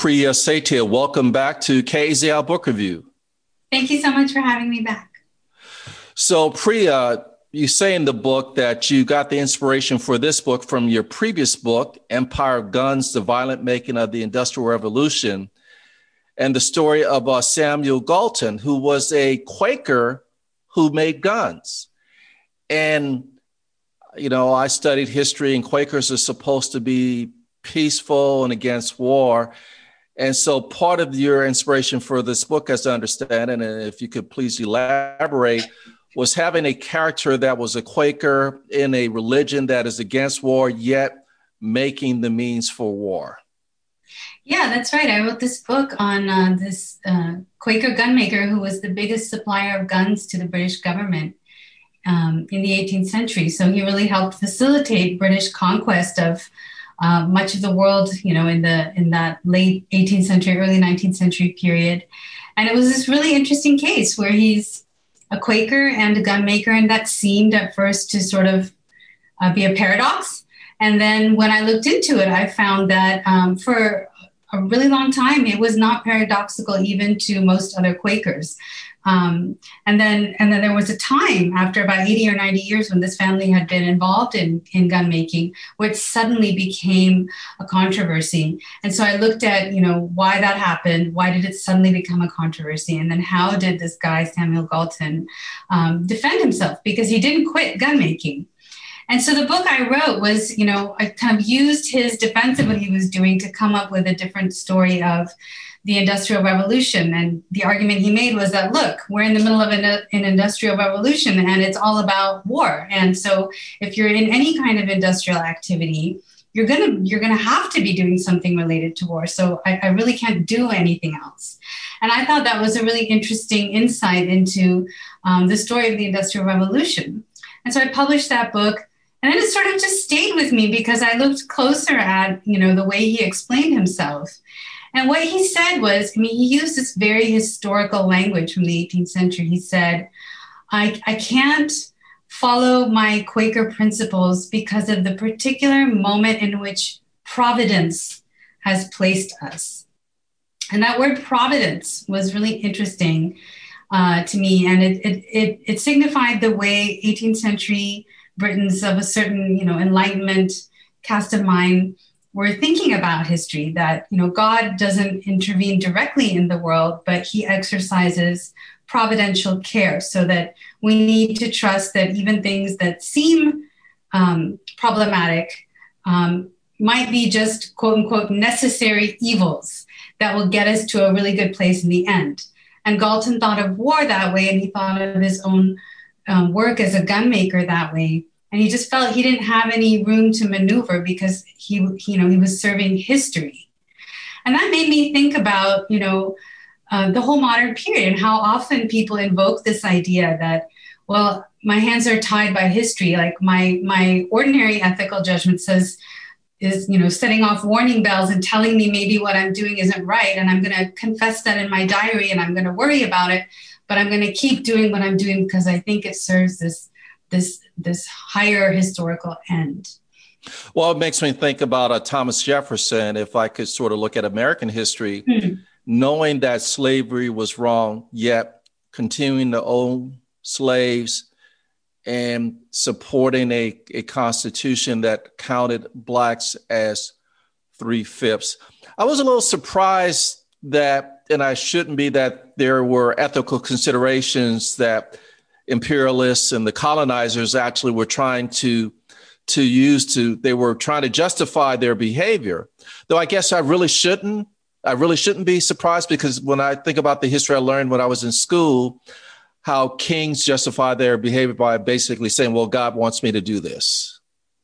Priya Satia, welcome back to KAZI Book Review. Thank you so much for having me back. So Priya, you say in the book that you got the inspiration for this book from your previous book, Empire of Guns, The Violent Making of the Industrial Revolution, and the story of Samuel Galton, who was a Quaker who made guns. And, you know, I studied history, and Quakers are supposed to be peaceful and against war. And so part of your inspiration for this book, as I understand it, and if you could please elaborate, was having a character that was a Quaker in a religion that is against war, yet making the means for war. Yeah, that's right. I wrote this book on this Quaker gunmaker who was the biggest supplier of guns to the British government in the 18th century. So he really helped facilitate British conquest of much of the world, you know, in that late 18th century, early 19th century period. And it was this really interesting case where he's a Quaker and a gunmaker, and that seemed at first to sort of be a paradox. And then when I looked into it, I found that for a really long time, it was not paradoxical even to most other Quakers. And then there was a time after about 80 or 90 years when this family had been involved in gun making, where it suddenly became a controversy. And so I looked at, you know, why that happened. Why did it suddenly become a controversy? And then how did this guy, Samuel Galton, defend himself? Because he didn't quit gun making. And so the book I wrote was, you know, I kind of used his defense of what he was doing to come up with a different story of the Industrial Revolution. And the argument he made was that, look, we're in the middle of an industrial revolution and it's all about war. And so if you're in any kind of industrial activity, you're gonna have to be doing something related to war. So I really can't do anything else. And I thought that was a really interesting insight into the story of the Industrial Revolution. And so I published that book. And then it sort of just stayed with me because I looked closer at, you know, the way he explained himself. And what he said was, I mean, he used this very historical language from the 18th century. He said, I can't follow my Quaker principles because of the particular moment in which Providence has placed us. And that word Providence was really interesting to me. And it signified the way 18th century Britons of a certain, you know, Enlightenment cast of mind were thinking about history, that, you know, God doesn't intervene directly in the world, but he exercises providential care, so that we need to trust that even things that seem problematic might be just, quote unquote, necessary evils that will get us to a really good place in the end. And Galton thought of war that way, and he thought of his own work as a gunmaker that way. And he just felt he didn't have any room to maneuver because he was serving history. And that made me think about, you know, the whole modern period and how often people invoke this idea that, well, my hands are tied by history. Like my ordinary ethical judgment is, you know, setting off warning bells and telling me maybe what I'm doing isn't right. And I'm going to confess that in my diary and I'm going to worry about it, but I'm going to keep doing what I'm doing because I think it serves this higher historical end. Well, it makes me think about Thomas Jefferson. If I could sort of look at American history, knowing that slavery was wrong, yet continuing to own slaves and supporting a constitution that counted Blacks as 3/5. I was a little surprised that, and I shouldn't be, that there were ethical considerations that imperialists and the colonizers actually were trying to they were trying to justify their behavior. Though I guess I really shouldn't be surprised, because when I think about the history I learned when I was in school, how kings justify their behavior by basically saying, well, God wants me to do this.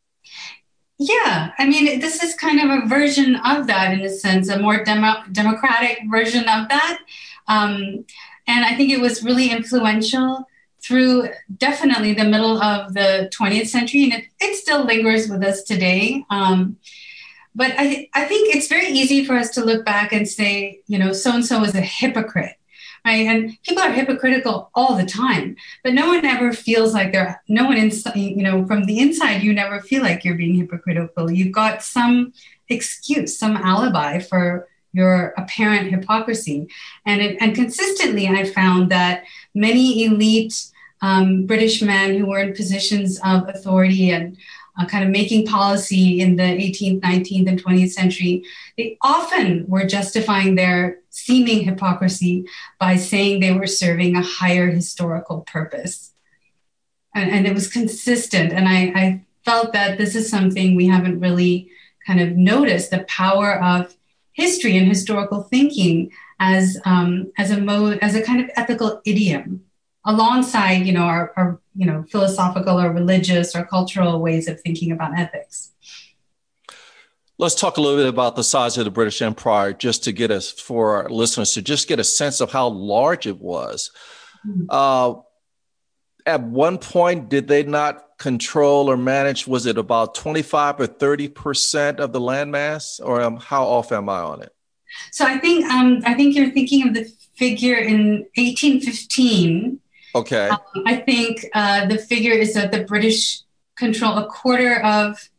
Yeah, I mean, this is kind of a version of that, in a sense, a more democratic version of that. And I think it was really influential through definitely the middle of the 20th century, and it still lingers with us today. But I think it's very easy for us to look back and say, you know, so-and-so is a hypocrite, right? And people are hypocritical all the time, but no one ever feels like you know, from the inside, you never feel like you're being hypocritical. You've got some excuse, some alibi for your apparent hypocrisy. And consistently, I found that many elite British men who were in positions of authority and kind of making policy in the 18th, 19th, and 20th century, they often were justifying their seeming hypocrisy by saying they were serving a higher historical purpose. And it was consistent. And I felt that this is something we haven't really kind of noticed, the power of history and historical thinking as a mode, as a kind of ethical idiom, alongside, our philosophical or religious or cultural ways of thinking about ethics. Let's talk a little bit about the size of the British Empire, just to get us, for our listeners, to just get a sense of how large it was. Mm-hmm. At one point, did they not control or manage, was it about 25 or 30% of the landmass, or how off am I on it? So I think you're thinking of the figure in 1815. Okay. I think the figure is that the British control a quarter of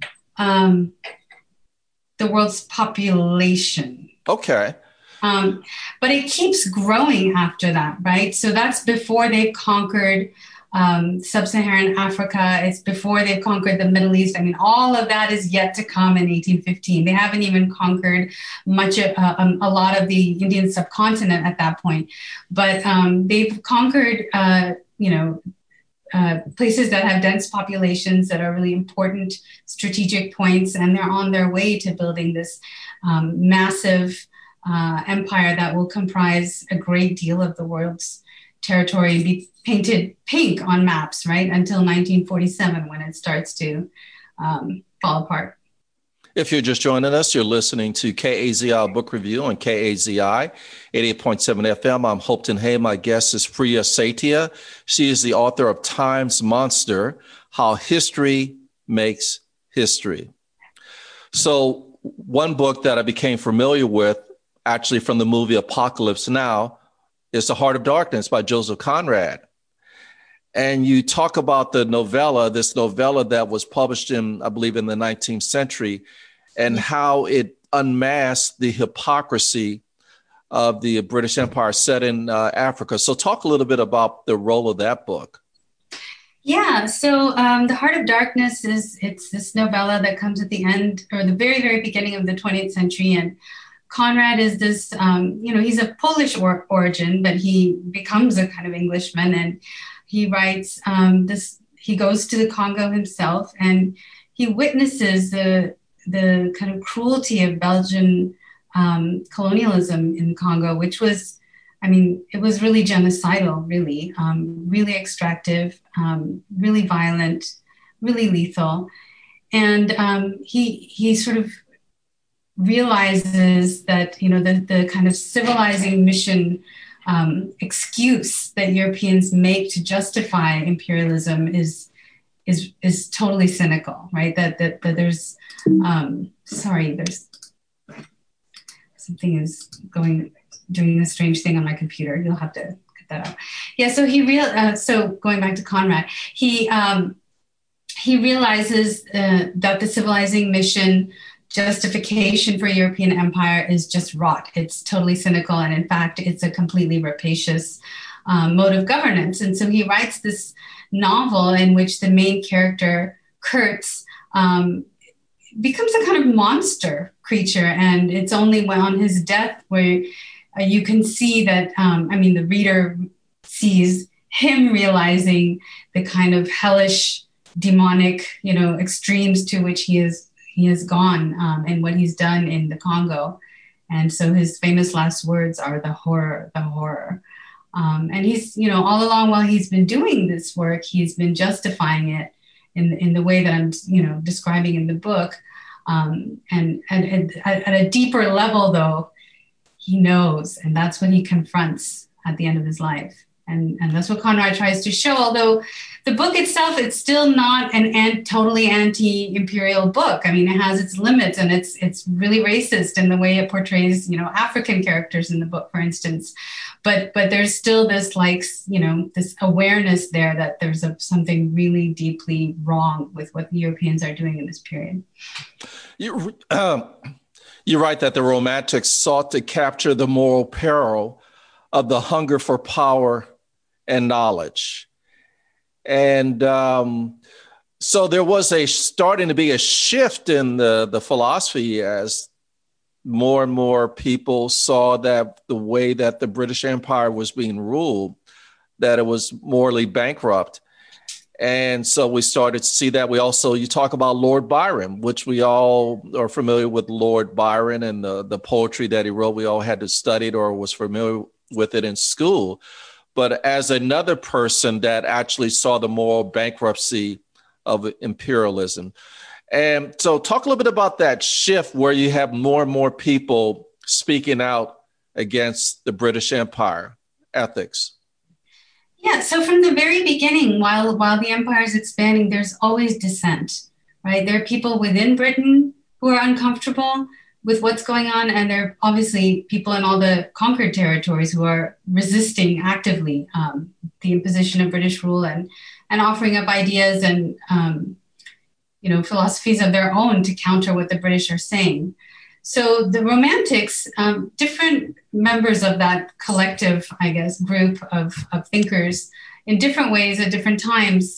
the world's population. Okay. But it keeps growing after that, right? So that's before they've conquered sub-Saharan Africa. It's before they've conquered the Middle East. I mean, all of that is yet to come in 1815. They haven't even conquered much of a lot of the Indian subcontinent at that point. But they've conquered, places that have dense populations that are really important strategic points, and they're on their way to building this massive empire that will comprise a great deal of the world's territory and be painted pink on maps, right, until 1947 when it starts to fall apart. If you're just joining us, you're listening to KAZI Book Review on KAZI 88.7 FM. I'm Hopeton Hay. My guest is Priya Satia. She is the author of Time's Monster, How History Makes History. So one book that I became familiar with, actually from the movie Apocalypse Now, is The Heart of Darkness by Joseph Conrad. And you talk about this novella that was published in, I believe, in the 19th century, and how it unmasked the hypocrisy of the British Empire set in Africa. So talk a little bit about the role of that book. Yeah, so The Heart of Darkness it's this novella that comes at the end, or the very, very beginning of the 20th century. And Conrad is this, he's of Polish origin, but he becomes a kind of Englishman, and he writes he goes to the Congo himself, and he witnesses the kind of cruelty of Belgian colonialism in Congo, which was, it was really genocidal, really, really extractive, really violent, really lethal. And he sort of realizes that, the kind of civilizing mission excuse that Europeans make to justify imperialism is totally cynical, right? That there's there's something is doing a strange thing on my computer. You'll have to cut that out. Yeah. So so going back to Conrad, he realizes that the civilizing mission justification for European empire is just rot. It's totally cynical. And in fact, it's a completely rapacious mode of governance. And so he writes this novel in which the main character, Kurtz, becomes a kind of monster creature. And it's only when on his death where you can see that, the reader sees him realizing the kind of hellish, demonic, extremes to which he has gone and what he's done in the Congo. And so his famous last words are the horror, the horror. And he's, all along while he's been doing this work, he's been justifying it in the way that I'm, describing in the book. And at a deeper level, though, he knows, and that's what he confronts at the end of his life. And that's what Conrad tries to show, although the book itself, it's still not an totally anti-imperial book. it has its limits, and it's really racist in the way it portrays, African characters in the book, for instance. But there's still this this awareness there that there's something really deeply wrong with what the Europeans are doing in this period. You write that the Romantics sought to capture the moral peril of the hunger for power and knowledge. And so there was starting to be a shift in the philosophy as more and more people saw that the way that the British Empire was being ruled, that it was morally bankrupt. And so we started to see that. You talk about Lord Byron, which we all are familiar with Lord Byron and the poetry that he wrote. We all had to study it or was familiar with it in school. But as another person that actually saw the moral bankruptcy of imperialism. And so talk a little bit about that shift where you have more and more people speaking out against the British Empire ethics. Yeah, so from the very beginning, while the empire is expanding, there's always dissent, right? There are people within Britain who are uncomfortable with what's going on, and there are obviously people in all the conquered territories who are resisting actively the imposition of British rule and offering up ideas and philosophies of their own to counter what the British are saying. So the Romantics, different members of that collective, I guess, group of thinkers in different ways at different times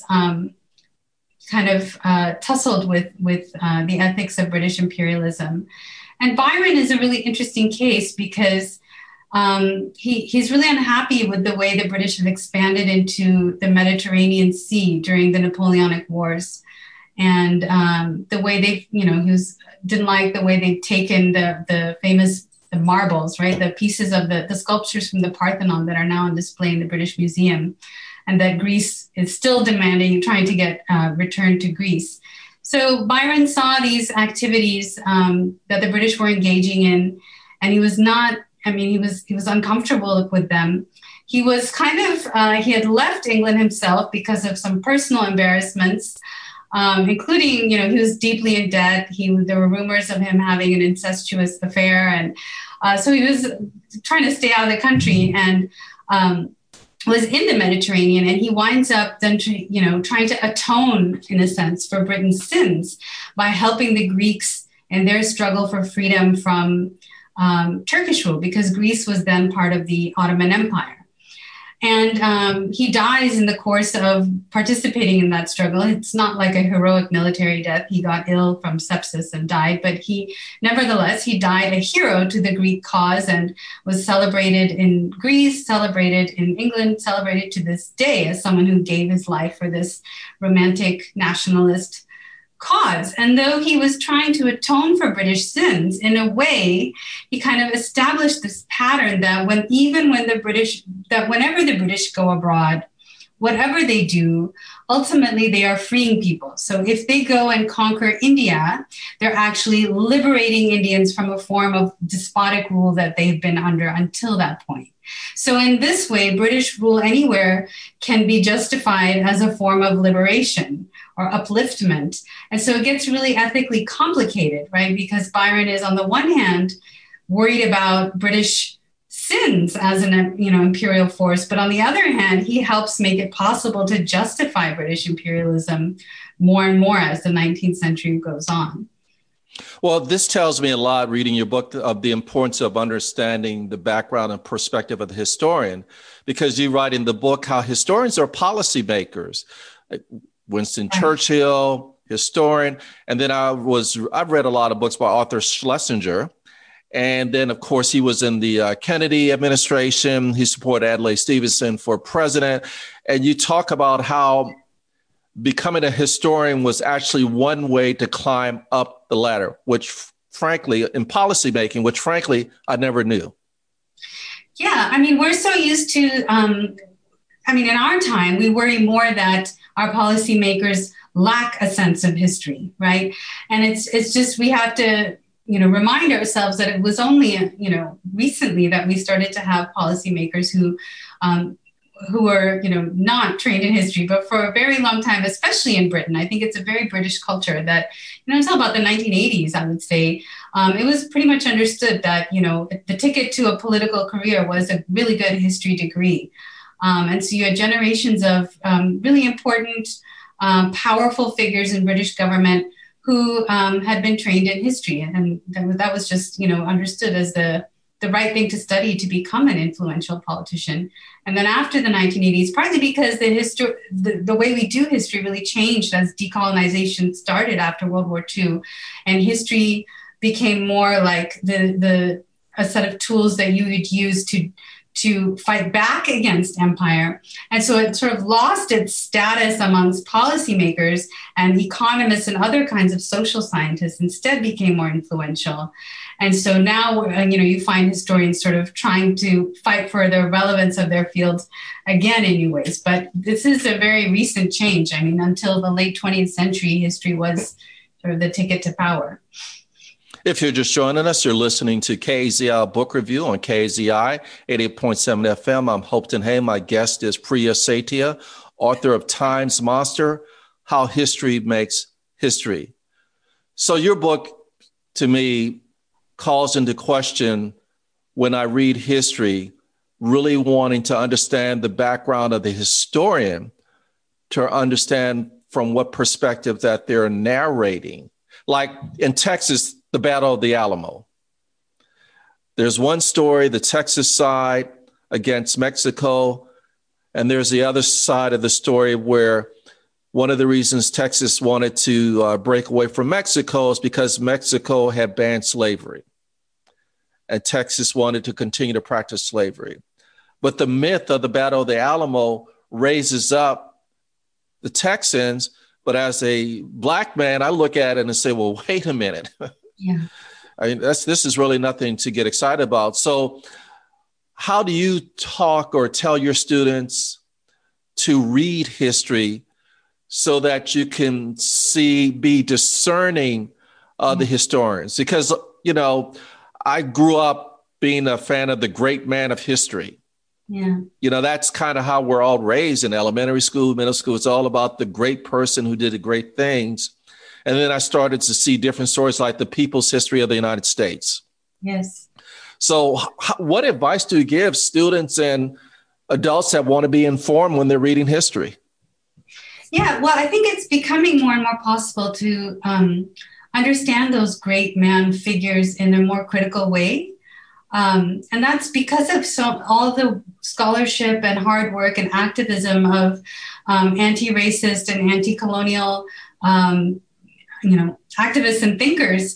tussled with the ethics of British imperialism. And Byron is a really interesting case because he's really unhappy with the way the British have expanded into the Mediterranean Sea during the Napoleonic Wars. And the way didn't like the way they've taken the famous marbles, right? The pieces of the sculptures from the Parthenon that are now on display in the British Museum, and that Greece is still trying to get returned to Greece. So Byron saw these activities that the British were engaging in, and he was uncomfortable with them. He was he had left England himself because of some personal embarrassments, including, he was deeply in debt. There were rumors of him having an incestuous affair. And so he was trying to stay out of the country and was in the Mediterranean. And he winds up then, trying to atone, in a sense, for Britain's sins by helping the Greeks in their struggle for freedom from Turkish rule, because Greece was then part of the Ottoman Empire. And he dies in the course of participating in that struggle. It's not like a heroic military death. He got ill from sepsis and died, but he died a hero to the Greek cause and was celebrated in Greece, celebrated in England, celebrated to this day as someone who gave his life for this romantic nationalist cause. And though he was trying to atone for British sins, in a way, he kind of established this pattern that whenever the British go abroad, whatever they do, ultimately they are freeing people. So if they go and conquer India, they're actually liberating Indians from a form of despotic rule that they've been under until that point. So in this way, British rule anywhere can be justified as a form of liberation or upliftment. And so it gets really ethically complicated, right? Because Byron is, on the one hand, worried about British sins as an imperial force, but on the other hand, he helps make it possible to justify British imperialism more and more as the 19th century goes on. Well, this tells me a lot, reading your book, of the importance of understanding the background and perspective of the historian, because you write in the book how historians are policymakers. Winston Churchill, historian. And then I've read a lot of books by Arthur Schlesinger. And then, of course, he was in the Kennedy administration. He supported Adlai Stevenson for president. And you talk about how becoming a historian was actually one way to climb up the ladder, which frankly, in policymaking, which frankly, I never knew. Yeah, we're so used to, in our time, we worry more that our policymakers lack a sense of history, right? And it's just, we have to, remind ourselves that it was only, recently that we started to have policymakers who are, not trained in history, but for a very long time, especially in Britain. I think it's a very British culture that, until about the 1980s, I would say, it was pretty much understood that, the ticket to a political career was a really good history degree. And so you had generations of really important, powerful figures in British government who had been trained in history. And that was just, understood as the right thing to study to become an influential politician. And then after the 1980s, partly because the way we do history really changed as decolonization started after World War II, and history became more like a set of tools that you would use to fight back against empire. And so it sort of lost its status amongst policymakers, and economists and other kinds of social scientists instead became more influential. And so now, you find historians sort of trying to fight for the relevance of their fields again in new ways. But this is a very recent change. I mean, until the late 20th century, history was sort of the ticket to power. If you're just joining us, you're listening to KZI Book Review on KZI 88.7 FM. I'm Hope Hay. My guest is Priya Satia, author of Time's Monster, How History Makes History. So your book, to me, calls into question, when I read history, really wanting to understand the background of the historian, to understand from what perspective that they're narrating. Like in Texas, the Battle of the Alamo. There's one story, the Texas side against Mexico, and there's the other side of the story where one of the reasons Texas wanted to break away from Mexico is because Mexico had banned slavery, and Texas wanted to continue to practice slavery. But the myth of the Battle of the Alamo raises up the Texans. But as a Black man, I look at it and say, well, wait a minute. Yeah. I mean, this is really nothing to get excited about. So how do you talk or tell your students to read history so that you can be discerning of the historians? Because, I grew up being a fan of the great man of history. Yeah. That's kind of how we're all raised in elementary school, middle school. It's all about the great person who did the great things. And then I started to see different stories like the people's history of the United States. Yes. So what advice do you give students and adults that want to be informed when they're reading history? Yeah, well, I think it's becoming more and more possible to understand those great man figures in a more critical way. And that's because of all the scholarship and hard work and activism of anti-racist and anti-colonial activists and thinkers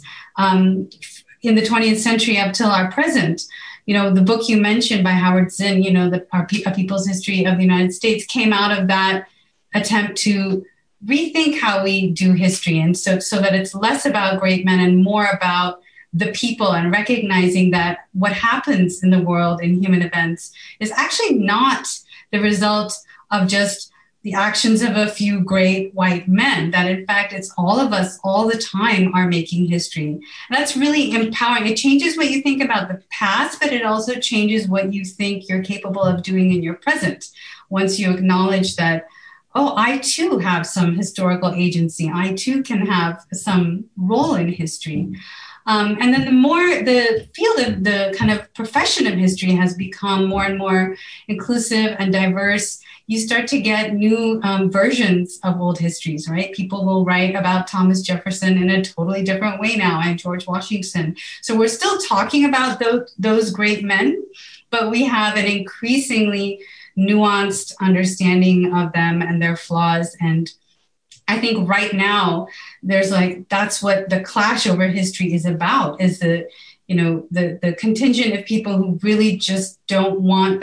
in the 20th century up till our present. The book you mentioned by Howard Zinn, A People's History of the United States, came out of that attempt to rethink how we do history. And so that it's less about great men and more about the people, and recognizing that what happens in the world in human events is actually not the result of just the actions of a few great white men, that in fact, it's all of us all the time are making history. And that's really empowering. It changes what you think about the past, but it also changes what you think you're capable of doing in your present. Once you acknowledge that, oh, I too have some historical agency. I too can have some role in history. And then the more the field of the kind of profession of history has become more and more inclusive and diverse, you start to get new versions of old histories, right? People will write about Thomas Jefferson in a totally different way now, and George Washington. So we're still talking about those great men, but we have an increasingly nuanced understanding of them and their flaws. And I think right now that's what the clash over history is about, is the contingent of people who really just don't want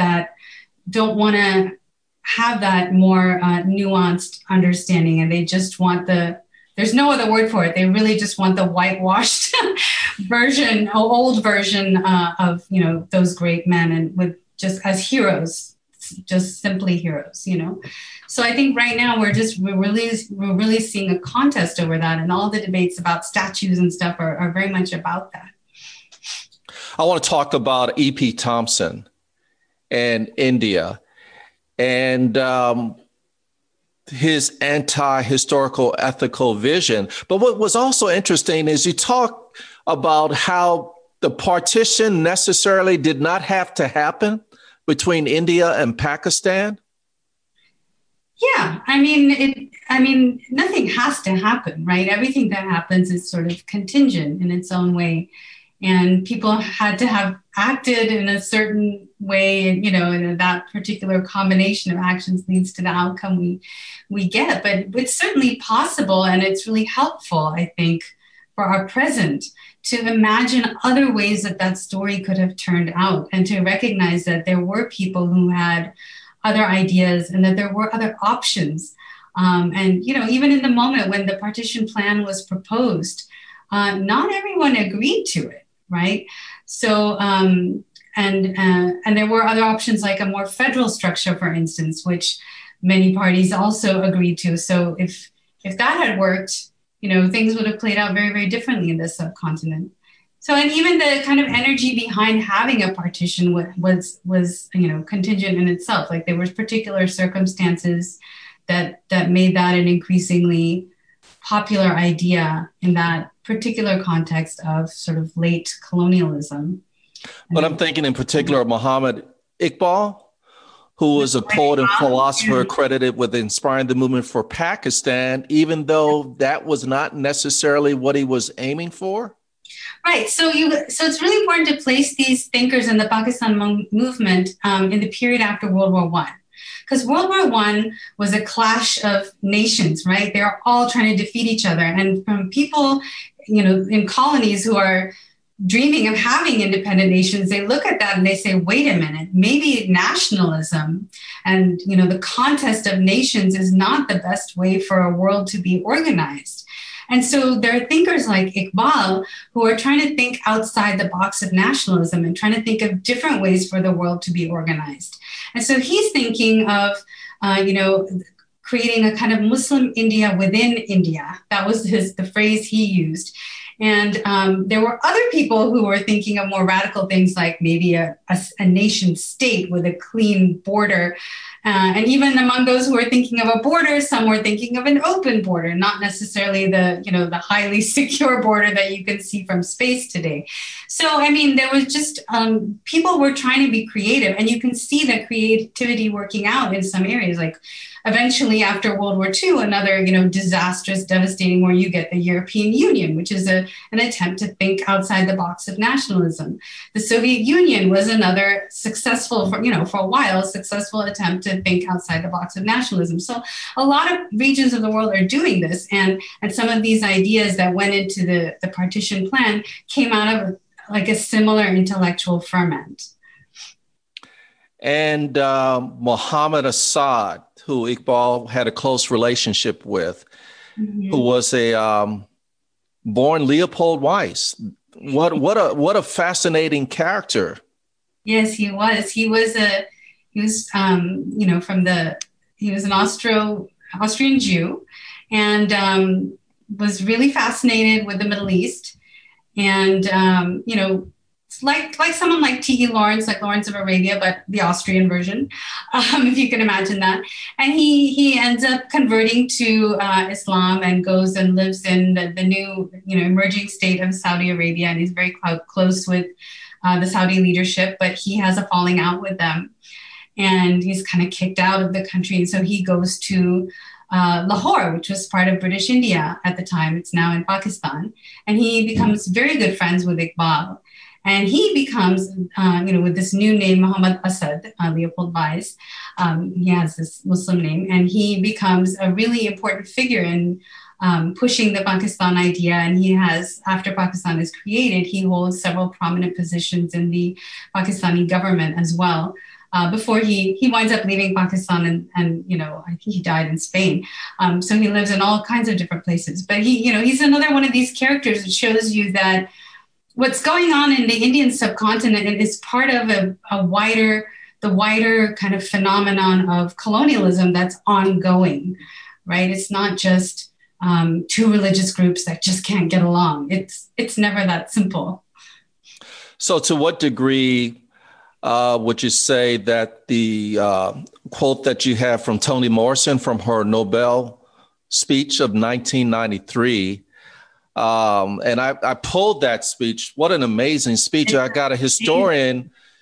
to have that more nuanced understanding. And they just want there's no other word for it. They really just want the whitewashed old version of, those great men, and with just as heroes, just simply heroes, So I think right now we're really seeing a contest over that, and all the debates about statues and stuff are very much about that. I want to talk about E.P. Thompson and India and his anti-historical ethical vision. But what was also interesting is you talk about how the partition necessarily did not have to happen between India and Pakistan. Yeah, nothing has to happen, right? Everything that happens is sort of contingent in its own way. And people had to have acted in a certain way, and and that particular combination of actions leads to the outcome we get. But it's certainly possible, and it's really helpful, I think, for our present to imagine other ways that that story could have turned out, and to recognize that there were people who had other ideas and that there were other options. And even in the moment when the partition plan was proposed, not everyone agreed to it, right? So, and there were other options like a more federal structure, for instance, which many parties also agreed to. So if that had worked, things would have played out very, very differently in the subcontinent. So, and even the kind of energy behind having a partition was contingent in itself. Like there were particular circumstances that made that an increasingly popular idea in that particular context of sort of late colonialism. But I'm thinking in particular of Muhammad Iqbal, who was a poet and philosopher credited with inspiring the movement for Pakistan, even though that was not necessarily what he was aiming for. Right. So it's really important to place these thinkers in the Pakistan movement in the period after World War I. Because World War I was a clash of nations, right? They're all trying to defeat each other. And from people, in colonies who are dreaming of having independent nations, they look at that and they say, wait a minute, maybe nationalism and, the contest of nations is not the best way for a world to be organized. And so there are thinkers like Iqbal who are trying to think outside the box of nationalism and trying to think of different ways for the world to be organized. And so he's thinking of, creating a kind of Muslim India within India. That was the phrase he used. And there were other people who were thinking of more radical things like maybe a nation state with a clean border. And even among those who were thinking of a border, some were thinking of an open border, not necessarily the highly secure border that you can see from space today. So, there was just people were trying to be creative, and you can see that creativity working out in some areas. Like eventually, after World War II, another disastrous, devastating war, you get the European Union, which is an attempt to think outside the box of nationalism. The Soviet Union was another successful, for a while, successful attempt to think outside the box of nationalism. So a lot of regions of the world are doing this, and some of these ideas that went into the partition plan came out of like a similar intellectual ferment. And Mohammed Assad, who Iqbal had a close relationship with, who was a born Leopold Weiss. What a fascinating character. Yes, he was. He was an Austrian Jew, and was really fascinated with the Middle East, and like someone like T.E. Lawrence, like Lawrence of Arabia, but the Austrian version, if you can imagine that. And he ends up converting to Islam and goes and lives in the new, emerging state of Saudi Arabia. And he's very close with the Saudi leadership, but he has a falling out with them. And he's kind of kicked out of the country. And so he goes to Lahore, which was part of British India at the time. It's now in Pakistan. And he becomes very good friends with Iqbal. And he becomes, with this new name, Muhammad Assad, Leopold Weiss, he has this Muslim name, and he becomes a really important figure in pushing the Pakistan idea. And he has, after Pakistan is created, he holds several prominent positions in the Pakistani government as well. Before he winds up leaving Pakistan and I think he died in Spain. So he lives in all kinds of different places. But he's another one of these characters that shows you that what's going on in the Indian subcontinent is part of the wider kind of phenomenon of colonialism that's ongoing, right? It's not just two religious groups that just can't get along. It's never that simple. So to what degree would you say that the quote that you have from Toni Morrison from her Nobel speech of 1993, and I pulled that speech. What an amazing speech. I got a historian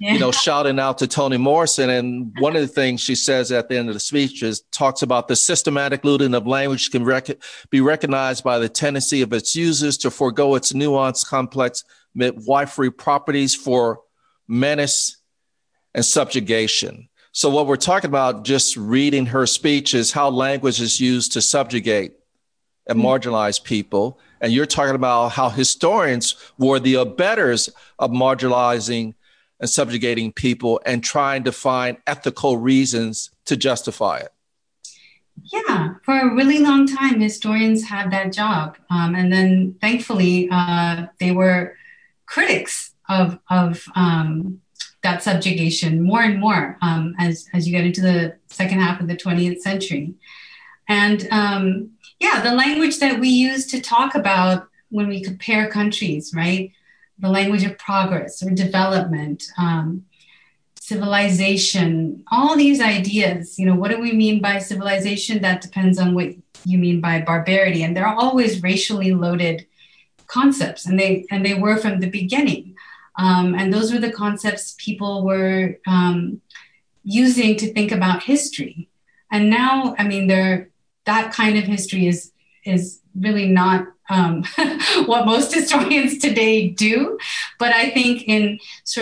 shouting out to Toni Morrison. And one of the things she says at the end of the speech is talks about the systematic looting of language can be recognized by the tendency of its users to forego its nuanced, complex midwifery properties for menace and subjugation. So what we're talking about, just reading her speech, is how language is used to subjugate and marginalize people. And you're talking about how historians were the abettors of marginalizing and subjugating people and trying to find ethical reasons to justify it. Yeah, for a really long time, historians had that job. And then thankfully, they were critics of that subjugation more and more as you get into the second half of the 20th century. And the language that we use to talk about when we compare countries, right? The language of progress or development, civilization, all these ideas, what do we mean by civilization? That depends on what you mean by barbarity. And they're always racially loaded concepts, and they were from the beginning. And those were the concepts people were using to think about history. And now, that kind of history is really not what most historians today do. But I think in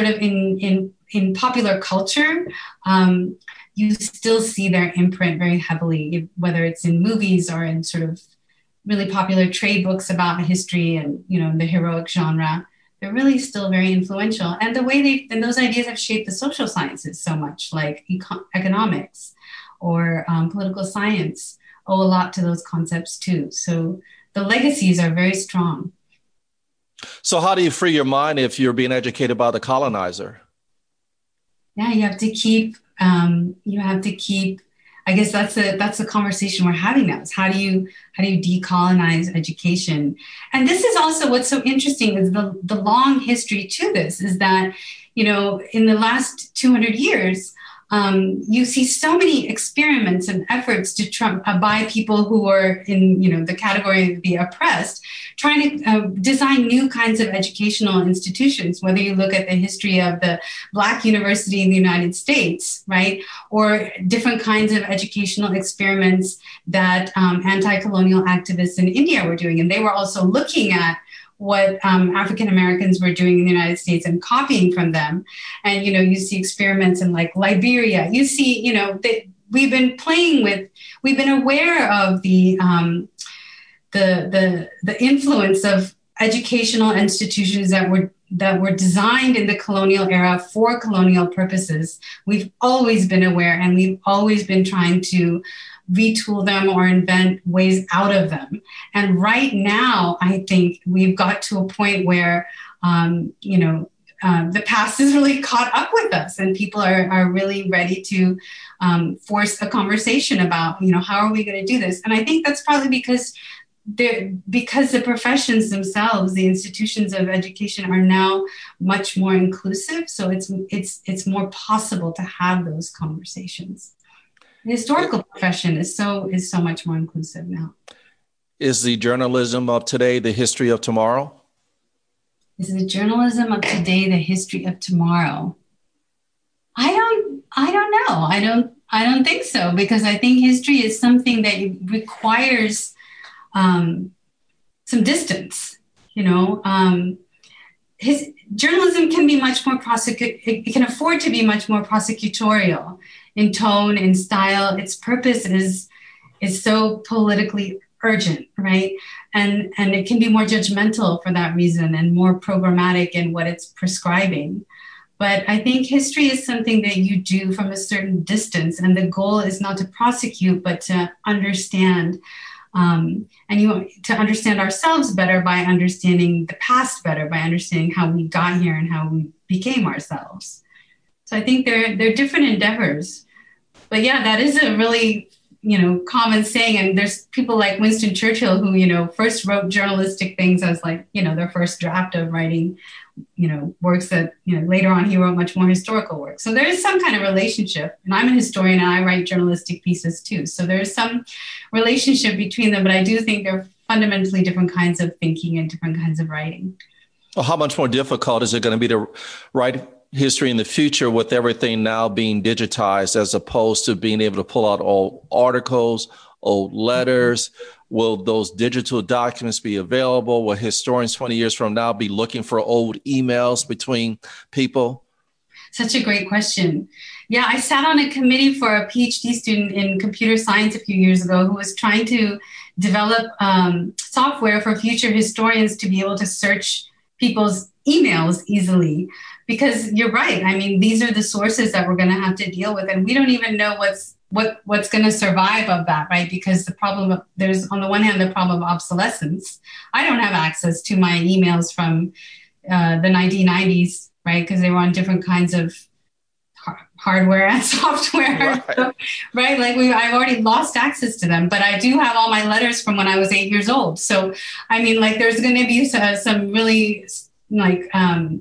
popular culture, you still see their imprint very heavily, whether it's in movies or in sort of really popular trade books about history and, the heroic genre. They're really still very influential. And the way those ideas have shaped the social sciences so much, like economics or political science, owe a lot to those concepts too. So the legacies are very strong. So how do you free your mind if you're being educated by the colonizer? Yeah, you have to keep, I guess that's the conversation we're having now, is how do you decolonize education? And this is also what's so interesting is the long history to this is that, in the last 200 years, you see so many experiments and efforts to by people who are in, the category of the oppressed, trying to design new kinds of educational institutions, whether you look at the history of the Black university in the United States, right, or different kinds of educational experiments that anti-colonial activists in India were doing. And they were also looking at what African Americans were doing in the United States and copying from them. And, you see experiments in like Liberia. You see, we've been aware of the influence of educational institutions that were designed in the colonial era for colonial purposes. We've always been aware, and we've always been trying to retool them or invent ways out of them. And right now, I think we've got to a point where, the past is really caught up with us, and people are really ready to force a conversation about, how are we going to do this? And I think that's probably because the professions themselves, the institutions of education, are now much more inclusive. So it's more possible to have those conversations. The historical profession is so much more inclusive now. Is the journalism of today the history of tomorrow? Is the journalism of today the history of tomorrow? I don't know. I don't think so, because I think history is something that requires some distance. Journalism can be much more it can afford to be much more prosecutorial in tone, in style. Its purpose is so politically urgent, right? And it can be more judgmental for that reason and more programmatic in what it's prescribing. But I think history is something that you do from a certain distance, and the goal is not to prosecute, but to understand. To understand ourselves better by understanding the past better, by understanding how we got here and how we became ourselves. So I think they're different endeavors. But yeah, that is a really, common saying. And there's people like Winston Churchill who, first wrote journalistic things as like, their first draft of writing, works that, later on he wrote much more historical work. So there is some kind of relationship. And I'm a historian and I write journalistic pieces too. So there's some relationship between them, but I do think they're fundamentally different kinds of thinking and different kinds of writing. Well, how much more difficult is it going to be to write history in the future with everything now being digitized as opposed to being able to pull out old articles, old letters? Will those digital documents be available? Will historians 20 years from now be looking for old emails between people? Such a great question. Yeah, I sat on a committee for a PhD student in computer science a few years ago who was trying to develop software for future historians to be able to search people's emails easily. Because you're right. I mean, these are the sources that we're going to have to deal with. And we don't even know what's going to survive of that, right? Because there's on the one hand, the problem of obsolescence. I don't have access to my emails from the 1990s, right? Because they were on different kinds of hardware and software, right? So, right? Like I've already lost access to them, but I do have all my letters from when I was 8 years old. So, I mean, like there's going to be some really like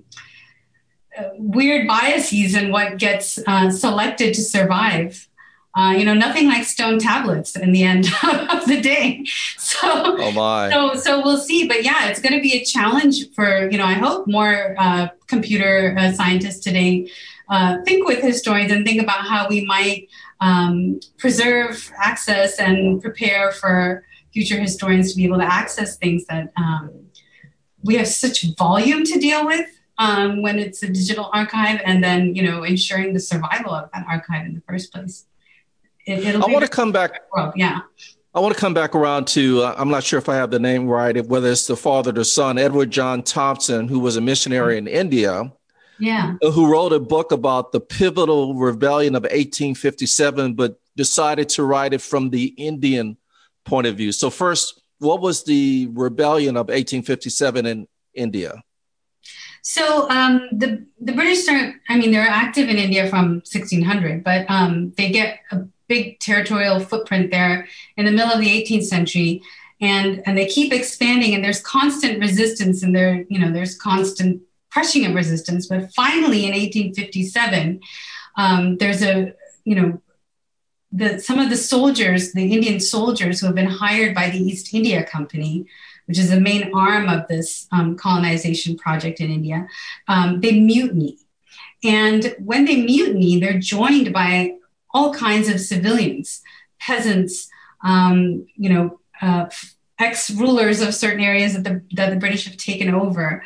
weird biases in what gets selected to survive. Nothing like stone tablets in the end of the day. So, oh my. So we'll see. But yeah, it's going to be a challenge for, I hope more computer scientists today think with historians and think about how we might preserve access and prepare for future historians to be able to access things that we have such volume to deal with when it's a digital archive, and then, ensuring the survival of that archive in the first place. I want to come back. Yeah. I want to come back around to, I'm not sure if I have the name right, whether it's the father or the son, Edward John Thompson, who was a missionary in India. Yeah. Who wrote a book about the pivotal rebellion of 1857, but decided to write it from the Indian point of view. So first, what was the rebellion of 1857 in India? So the British they're active in India from 1600, but they get a big territorial footprint there in the middle of the 18th century. And they keep expanding, and there's constant resistance, and there's constant crushing of resistance. But finally in 1857, there's some of the soldiers, the Indian soldiers who have been hired by the East India Company, which is the main arm of this colonization project in India, they mutiny. And when they mutiny, they're joined by all kinds of civilians, peasants, ex-rulers of certain areas that the British have taken over,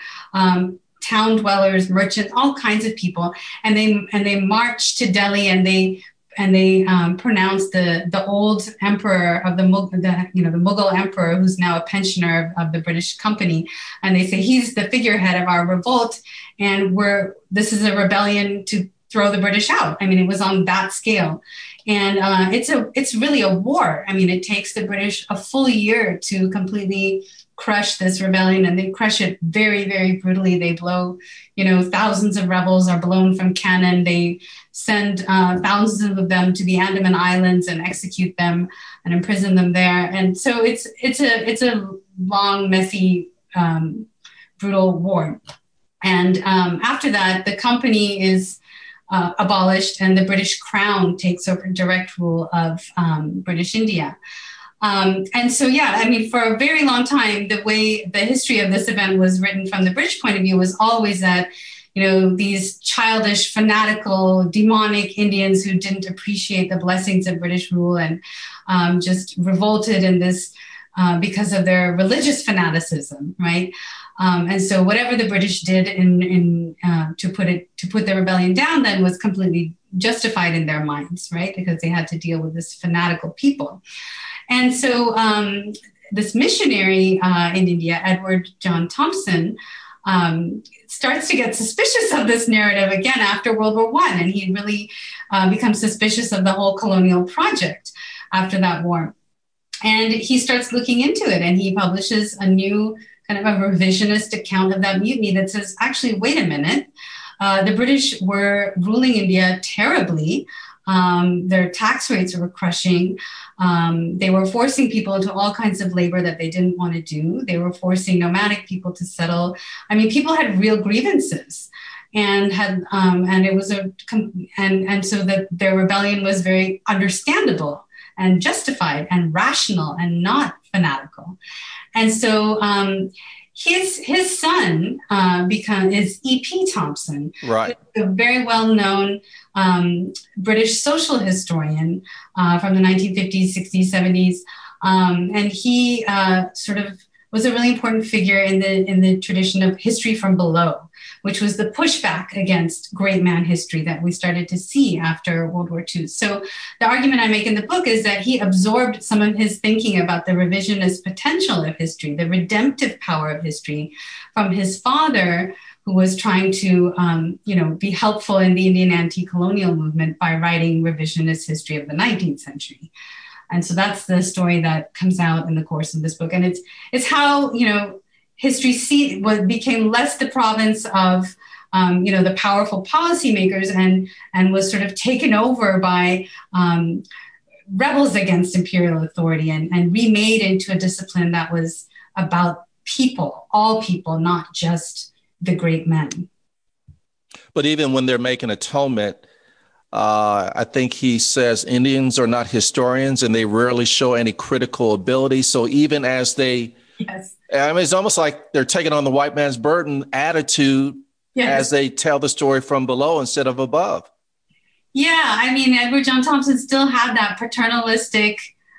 town dwellers, merchants, all kinds of people, and they march to Delhi, and they pronounce the old emperor of the Mughal emperor, who's now a pensioner of the British company, and they say he's the figurehead of our revolt, and this is a rebellion to throw the British out. I mean, it was on that scale. And it's really a war. I mean, it takes the British a full year to completely crush this rebellion, and they crush it very, very brutally. They blow, thousands of rebels are blown from cannon. They send thousands of them to the Andaman Islands and execute them and imprison them there. And so it's a long, messy, brutal war. And after that, the company is abolished, and the British Crown takes over direct rule of British India. And so, for a very long time, the history of this event was written from the British point of view was always that, these childish, fanatical, demonic Indians who didn't appreciate the blessings of British rule and just revolted in this because of their religious fanaticism, right? And so whatever the British did to put the rebellion down then was completely justified in their minds, right? Because they had to deal with this fanatical people. And so this missionary in India, Edward John Thompson, starts to get suspicious of this narrative again after World War I. And he really becomes suspicious of the whole colonial project after that war. And he starts looking into it, and he publishes a new kind of a revisionist account of that mutiny that says, actually, wait a minute, the British were ruling India terribly. Their tax rates were crushing. They were forcing people into all kinds of labor that they didn't want to do. They were forcing nomadic people to settle. I mean, people had real grievances, and it was and so that their rebellion was very understandable and justified and rational and not fanatical. And so his son is E.P. Thompson, Right. a very well-known British social historian from the 1950s, 60s, 70s. And he sort of was a really important figure in the tradition of history from below, which was the pushback against great man history that we started to see after World War II. So the argument I make in the book is that he absorbed some of his thinking about the revisionist potential of history, the redemptive power of history, from his father, who was trying to be helpful in the Indian anti-colonial movement by writing revisionist history of the 19th century. And so that's the story that comes out in the course of this book. And it's how, history became less the province of, the powerful policymakers and was sort of taken over by rebels against imperial authority and remade into a discipline that was about people, all people, not just the great men. But even when they're making atonement, I think he says Indians are not historians and they rarely show any critical ability. So even as yes. It's almost like they're taking on the white man's burden attitude as they tell the story from below instead of above. Yeah, Edward John Thompson still had that paternalistic,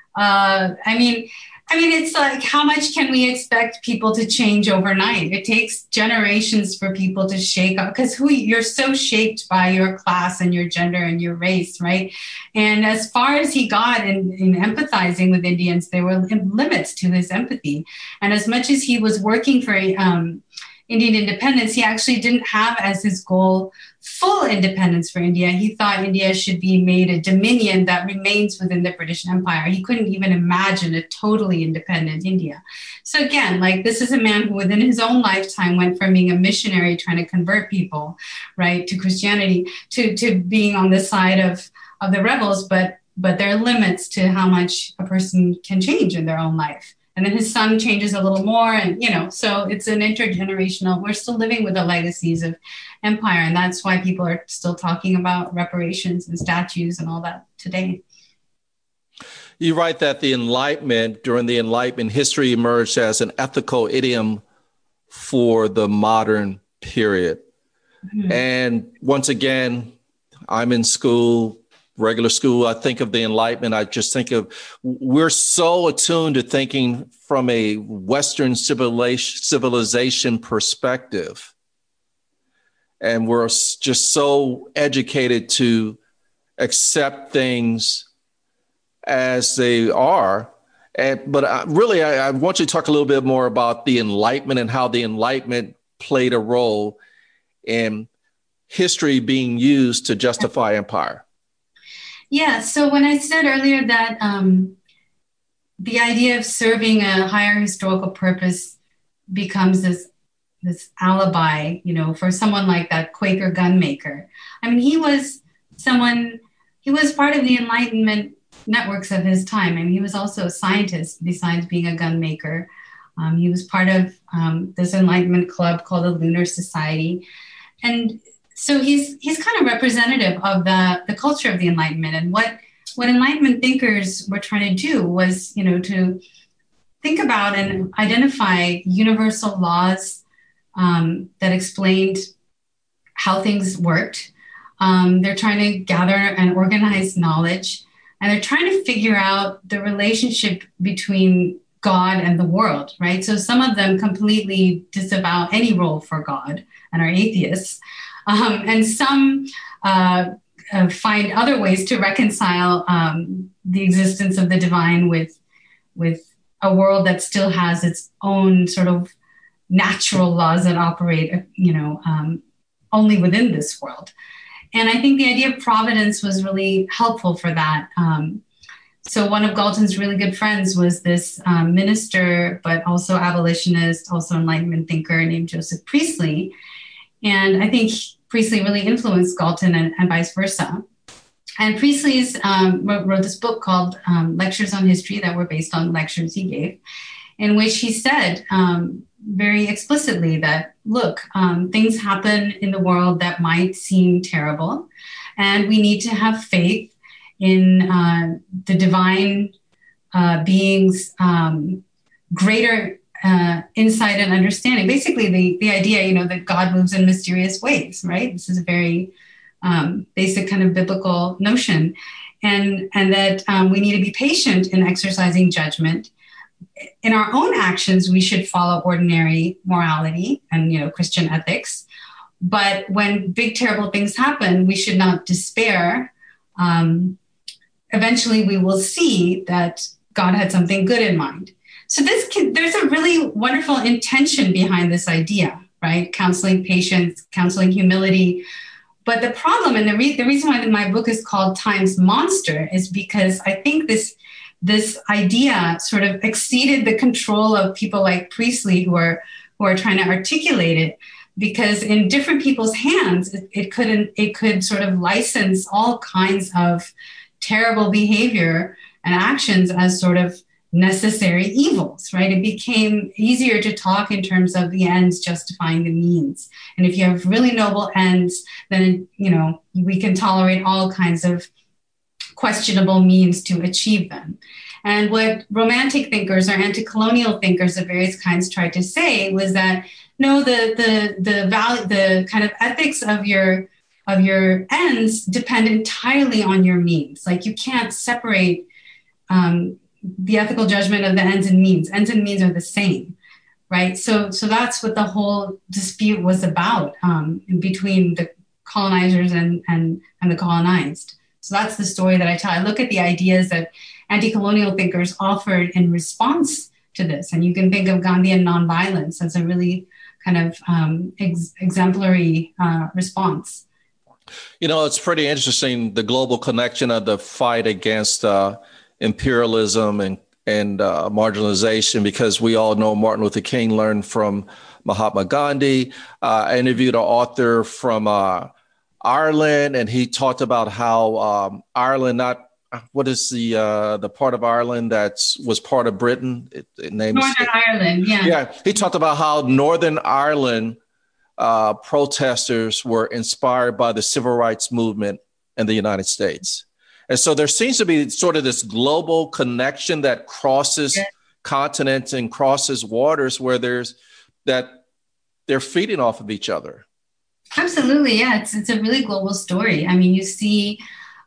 it's like, how much can we expect people to change overnight? It takes generations for people to shake up, because you're so shaped by your class and your gender and your race, right? And as far as he got in empathizing with Indians, there were limits to his empathy. And as much as he was working for Indian independence, he actually didn't have as his goal full independence for India. He thought India should be made a dominion that remains within the British Empire. He couldn't even imagine a totally independent India. So again, this is a man who within his own lifetime went from being a missionary trying to convert people, right, to Christianity, to being on the side of the rebels, but there are limits to how much a person can change in their own life. And then his son changes a little more. And, so it's an intergenerational, we're still living with the legacies of empire. And that's why people are still talking about reparations and statues and all that today. You write that during the Enlightenment, history emerged as an ethical idiom for the modern period. Mm-hmm. And once again, I'm in school, regular school. I think of the Enlightenment. I just think we're so attuned to thinking from a Western civilization perspective. And we're just so educated to accept things as they are. But I want you to talk a little bit more about the Enlightenment and how the Enlightenment played a role in history being used to justify empire. Yeah, so when I said earlier that the idea of serving a higher historical purpose becomes this alibi, for someone like that Quaker gunmaker. He was part of the Enlightenment networks of his time. He was also a scientist besides being a gunmaker. He was part of this Enlightenment club called the Lunar Society. And so he's kind of representative of the culture of the Enlightenment. And what Enlightenment thinkers were trying to do was, to think about and identify universal laws that explained how things worked. They're trying to gather and organize knowledge, and they're trying to figure out the relationship between God and the world, right? So some of them completely disavow any role for God and are atheists. And some find other ways to reconcile the existence of the divine with a world that still has its own sort of natural laws that operate, only within this world. And I think the idea of providence was really helpful for that. So one of Galton's really good friends was this minister, but also abolitionist, also Enlightenment thinker named Joseph Priestley. And I think Priestley really influenced Galton and vice versa. And Priestley's wrote this book called Lectures on History that were based on lectures he gave, in which he said very explicitly that, look, things happen in the world that might seem terrible, and we need to have faith in the divine being's greater insight and understanding. Basically, the idea, that God moves in mysterious ways, right? This is a very basic kind of biblical notion, and that we need to be patient in exercising judgment. In our own actions, we should follow ordinary morality and Christian ethics. But when big, terrible things happen, we should not despair. Eventually, we will see that God had something good in mind. So there's a really wonderful intention behind this idea, right? Counseling patience, counseling humility. But the problem, and the reason why my book is called Time's Monster, is because I think this idea sort of exceeded the control of people like Priestley who are trying to articulate it. Because in different people's hands, it could sort of license all kinds of terrible behavior and actions as sort of necessary evils, right? It became easier to talk in terms of the ends justifying the means. And if you have really noble ends, then, we can tolerate all kinds of questionable means to achieve them. And what romantic thinkers or anti-colonial thinkers of various kinds tried to say was that, no, the value, the kind of ethics of your ends depend entirely on your means. Like you can't separate the ethical judgment of the ends and means. Ends and means are the same, right? So that's what the whole dispute was about between the colonizers and the colonized. So that's the story that I tell. I look at the ideas that anti-colonial thinkers offered in response to this, and you can think of Gandhian nonviolence as a really kind of exemplary response. It's pretty interesting, the global connection of the fight against imperialism and marginalization, because we all know Martin Luther King learned from Mahatma Gandhi. I interviewed an author from Ireland, and he talked about how Ireland, what is the part of Ireland that was part of Britain? Northern Ireland, yeah. Yeah, he talked about how Northern Ireland protesters were inspired by the civil rights movement in the United States. And so there seems to be sort of this global connection that crosses continents and crosses waters, where they're feeding off of each other. Absolutely, yeah. It's a really global story. I mean, you see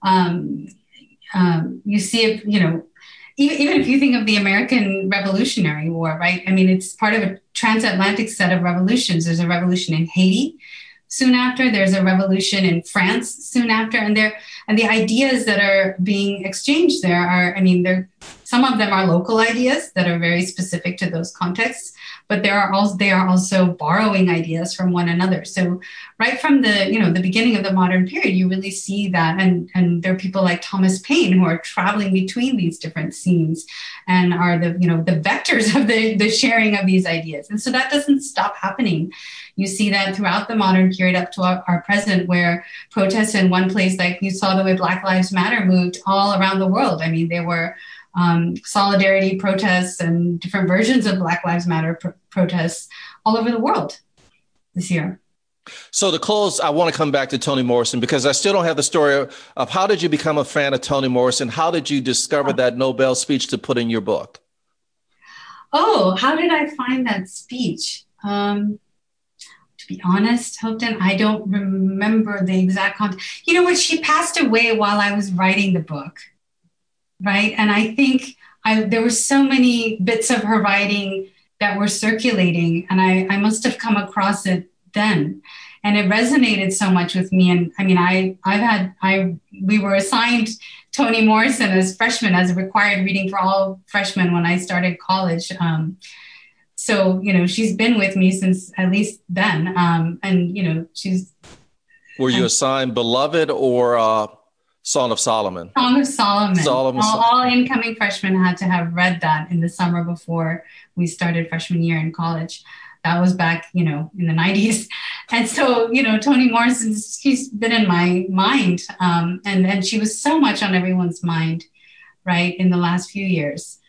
it, even if you think of the American Revolutionary War, right? I mean, it's part of a transatlantic set of revolutions. There's a revolution in Haiti soon after. There's a revolution in France soon after. And the ideas that are being exchanged there are, some of them are local ideas that are very specific to those contexts, but they are also borrowing ideas from one another. So right from the beginning of the modern period, you really see that. And there are people like Thomas Paine who are traveling between these different scenes and are the vectors of the sharing of these ideas. And so that doesn't stop happening. You see that throughout the modern period up to our present, where protests in one place, like you saw the way Black Lives Matter moved all around the world. I mean, there were solidarity protests and different versions of Black Lives Matter protests all over the world this year. So to close, I want to come back to Toni Morrison, because I still don't have the story of how did you become a fan of Toni Morrison? How did you discover that Nobel speech to put in your book? Oh, how did I find that speech? To be honest, Houghton, I don't remember the exact content. You know what? She passed away while I was writing the book, right? And I think there were so many bits of her writing that were circulating, and I must have come across it then. And it resonated so much with me. And I mean, we were assigned Toni Morrison as freshmen, as a required reading for all freshmen when I started college. So, she's been with me since at least then. And, she's... Were you assigned Beloved or Song of Solomon? Song of Solomon. All incoming freshmen had to have read that in the summer before we started freshman year in college. That was back, in the 90s. And so, Toni Morrison, she's been in my mind. And she was so much on everyone's mind, right, in the last few years.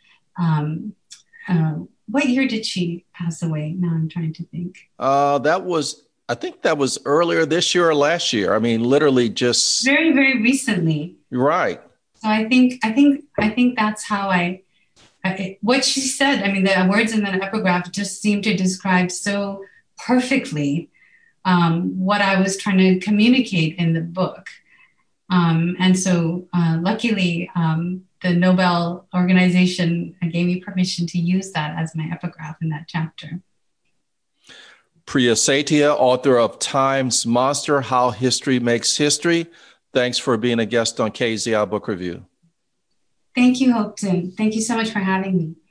What year did she pass away? Now I'm trying to think. I think that was earlier this year or last year. I mean, literally just very, very recently. Right. So I think that's how I what she said, I mean, the words in that epigraph just seem to describe so perfectly what I was trying to communicate in the book. And so luckily, the Nobel organization gave me permission to use that as my epigraph in that chapter. Priya Satia, author of Time's Monster, How History Makes History. Thanks for being a guest on KZI Book Review. Thank you, Hopeton. Thank you so much for having me.